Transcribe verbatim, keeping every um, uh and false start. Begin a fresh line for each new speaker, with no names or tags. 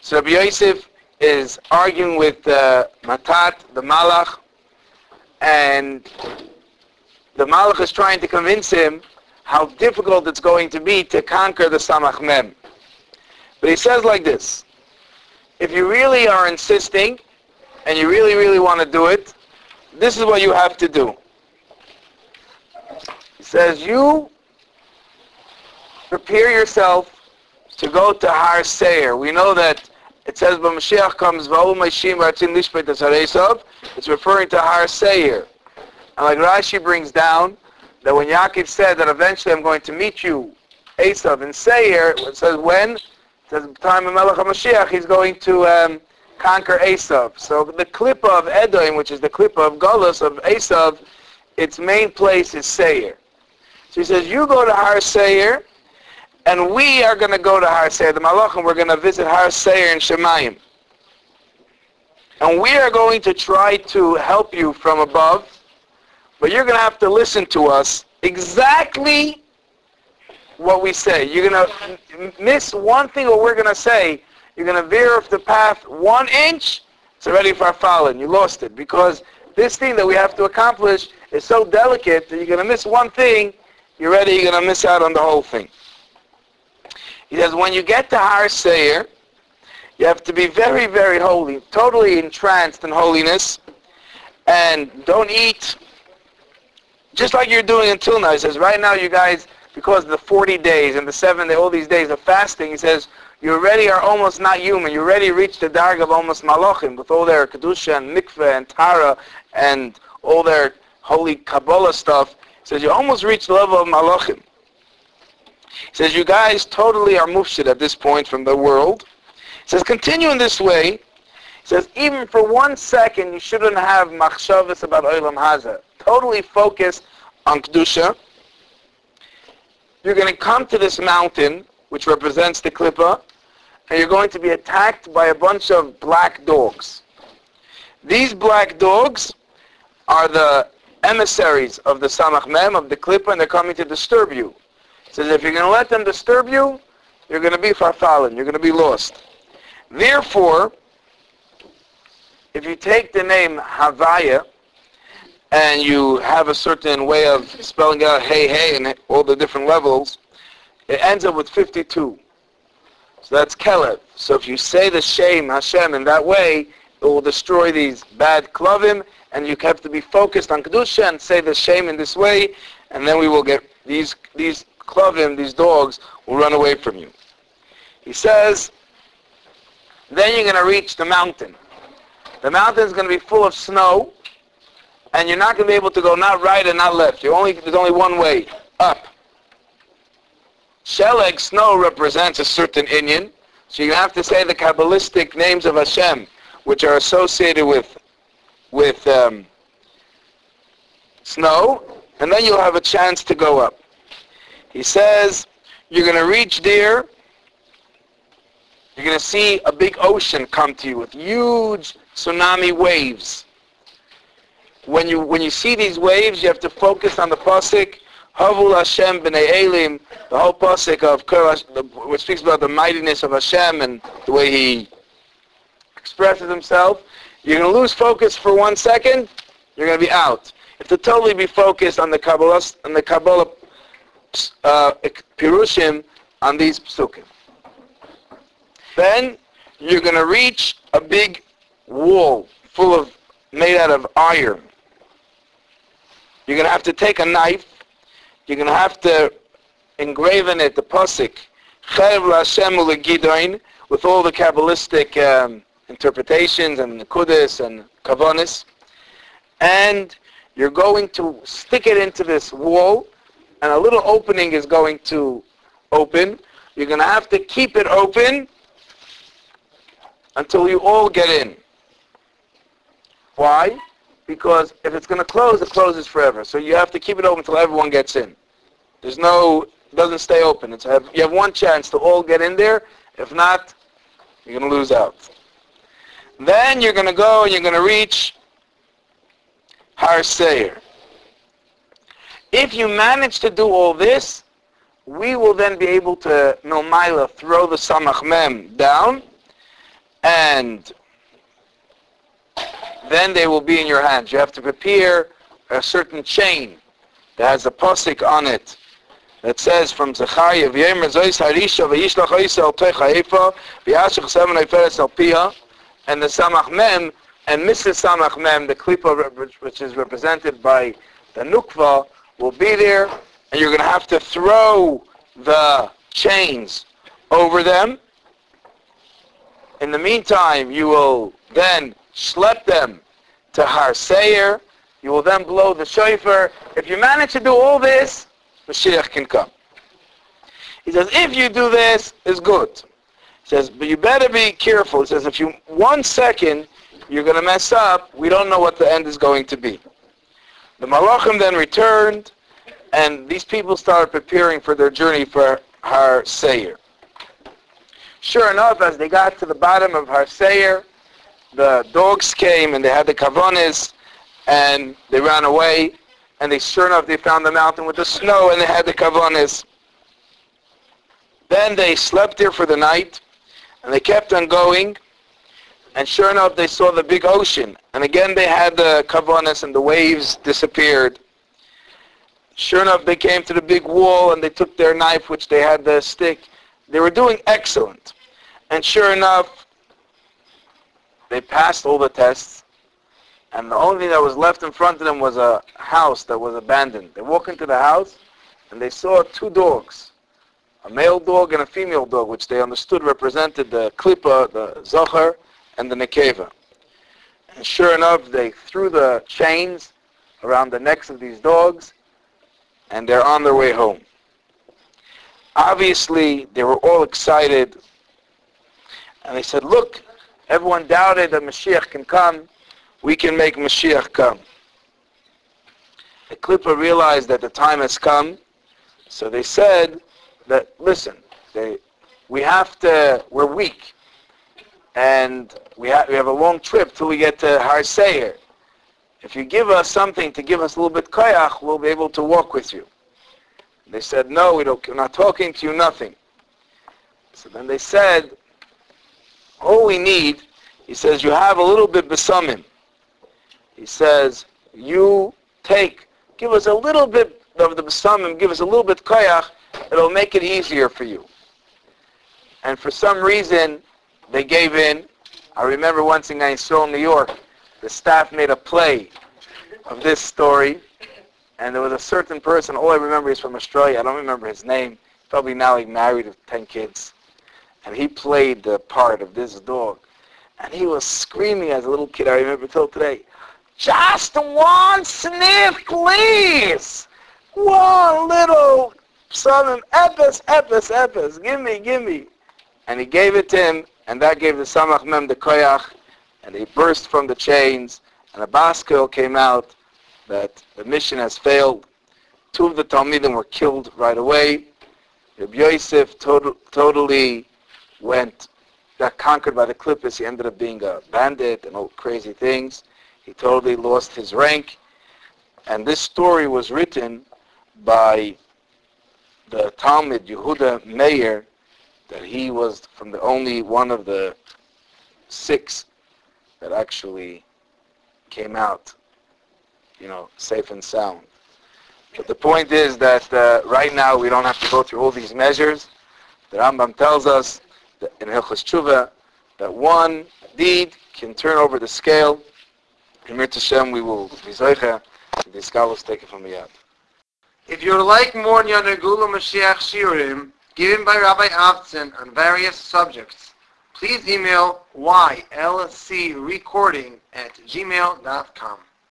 So Rabbi Yosef is arguing with uh, Matat, the Malach, and the Malach is trying to convince him how difficult it's going to be to conquer the Samach Mem. But he says like this: if you really are insisting, and you really, really want to do it, this is what you have to do. He says, you prepare yourself to go to Har Seir. We know that it says, when Mashiach comes, it's referring to Har Seir. And like Rashi brings down, that when Yaakov said that eventually I'm going to meet you, Esav, in Seir, it says when? It says at the time of Melech HaMashiach, he's going to um, conquer Esav. So the Klippa of Edom, which is the Klippa of Golus of Esav, its main place is Seir. So he says, you go to Har Seir, and we are going to go to Har Seir, the Malachim, we're going to visit Har Seir in Shemayim. And we are going to try to help you from above, but you're going to have to listen to us exactly what we say. You're going to miss one thing what we're going to say. You're going to veer off the path one inch, it's already far fallen. You lost it. Because this thing that we have to accomplish is so delicate that you're going to miss one thing, you're ready, you're going to miss out on the whole thing. He says, when you get to Har Seir, you have to be very, very holy, totally entranced in holiness, and don't eat just like you're doing until now. He says, right now you guys, because of the forty days and the seven day, all these days of fasting, he says, you already are almost not human. You already reached the darg of almost malachim, with all their kedusha and mikveh and tara and all their holy Kabbalah stuff. He says, you almost reached the level of malachim. He says, you guys totally are mufshid at this point from the world. He says, continue in this way. He says, even for one second, you shouldn't have machshavas about Olam Hazeh. Totally focus on Kedusha. You're going to come to this mountain, which represents the Klippa, and you're going to be attacked by a bunch of black dogs. These black dogs are the emissaries of the Samach Mem, of the Klippa, and they're coming to disturb you. He says, if you're going to let them disturb you, you're going to be farfallen, you're going to be lost. Therefore, if you take the name Havaya, and you have a certain way of spelling out hey, hey, and all the different levels, it ends up with fifty-two. So that's Kelev. So if you say the Shem, Hashem, in that way, it will destroy these bad Klavim, and you have to be focused on Kedusha and say the Shem in this way, and then we will get, these these Klavim, these dogs, will run away from you. He says, then you're going to reach the mountain. The mountain is going to be full of snow, and you're not going to be able to go not right and not left. You only There's only one way, up. Sheleg, snow, represents a certain Inyan, so you have to say the Kabbalistic names of Hashem, which are associated with with um, snow, and then you'll have a chance to go up. He says, you're going to reach there, you're going to see a big ocean come to you with huge tsunami waves. When you when you see these waves, you have to focus on the pasuk, Havul Hashem b'nei Elim, the whole pasuk of Kurash, which speaks about the mightiness of Hashem and the way He expresses Himself. You're going to lose focus for one second, you're going to be out. You have to totally be focused on the Kabbalah, on the Kabbalah uh, Pirushim on these psukim. Then you're going to reach a big wall full of, made out of iron. You're going to have to take a knife. You're going to have to engrave in it the pasuk, Chev LaHashem u'leGidoin, with all the Kabbalistic um, interpretations and Nekudas and Kavanis. And you're going to stick it into this wall, and a little opening is going to open. You're going to have to keep it open until you all get in. Why? Because if it's going to close, it closes forever. So you have to keep it open until everyone gets in. There's no, it doesn't stay open. It's have, you have one chance to all get in there. If not, you're going to lose out. Then you're going to go and you're going to reach Har Seir. If you manage to do all this, we will then be able to, Milmaila, throw the Samach Mem down, and then they will be in your hands. You have to prepare a certain chain that has a posik on it that says from Zechariah, V'yemer zois harisha v'yishlach oisa al tech ha'efa v'yashach seven ha'feres al piyah, and the Samach Mem, and Missus Samach Mem, the klipa which is represented by the Nukva, will be there, and you're going to have to throw the chains over them. In the meantime, you will then schlep them to Har Seir. You will then blow the shofar. If you manage to do all this, Mashiach can come. He says, if you do this, it's good. He says, but you better be careful. He says, if you, one second, you're going to mess up, we don't know what the end is going to be. The Malachim then returned, and these people started preparing for their journey for Har Seir. Sure enough, as they got to the bottom of Har Seir, the dogs came and they had the kavanis, and they ran away, and they sure enough they found the mountain with the snow, and they had the kavanis. Then they slept there for the night, and they kept on going, and sure enough they saw the big ocean, and again they had the kavanis, and the waves disappeared. Sure enough they came to the big wall, and they took their knife, which they had the stick. They were doing excellent. And sure enough, they passed all the tests, and the only thing that was left in front of them was a house that was abandoned. They walked into the house, and they saw two dogs, a male dog and a female dog, which they understood represented the klipa, the zohar, and the nekeva. And sure enough, they threw the chains around the necks of these dogs, and they're on their way home. Obviously, they were all excited, and they said, look, everyone doubted that Mashiach can come. We can make Mashiach come. The Klippa realized that the time has come, so they said that, listen, they, we have to, we're weak, and we, ha- we have a long trip till we get to Har Seir. If you give us something to give us a little bit koyach, we'll be able to walk with you. They said, no, we don't, we're not talking to you, nothing. So then they said, all we need, he says, you have a little bit besamim. He says, you take, give us a little bit of the besamim, give us a little bit koyach, it'll make it easier for you. And for some reason, they gave in. I remember once in Israel, New York, the staff made a play of this story, and there was a certain person, all I remember is from Australia, I don't remember his name, probably now he's married with ten kids, and he played the part of this dog, and he was screaming as a little kid, I remember till today, just one sniff, please! One little, some epis, epis, epis, give me, give me. And he gave it to him, and that gave the Samach Mem the koyach, and he burst from the chains, and a baskel came out that the mission has failed. Two of the Talmidim were killed right away. Rabbi Yosef total, totally went, got conquered by the Klippos. He ended up being a bandit and all crazy things. He totally lost his rank. And this story was written by the Talmid Yehuda Meir, that he was from the only one of the six that actually came out, you know, safe and sound. But the point is that uh, right now we don't have to go through all these measures. The Rambam tells us that in Hilchos Tshuva that one deed can turn over the scale. In Mir Tashem we will be Zoicha, and the scholars take it from the yad.
If you would like more Nyaner Gula Mashiach Shiurim given by Rabbi Avtzon on various subjects, please email y l c recording at gmail dot com.